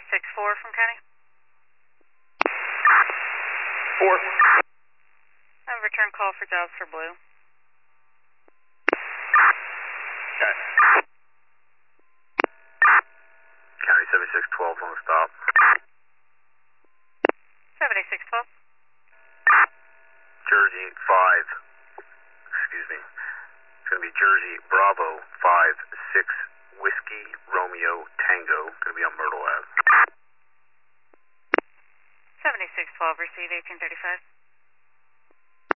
76-4 from County. 4. I have a return call for Dallas for Blue. Okay. County 7612 on the stop. 76-12. Jersey 5. Excuse me. It's going to be Jersey Bravo 5 6 Whiskey Romeo Tango. Going to be on Myrtle Ave. 76-12, receive 1835.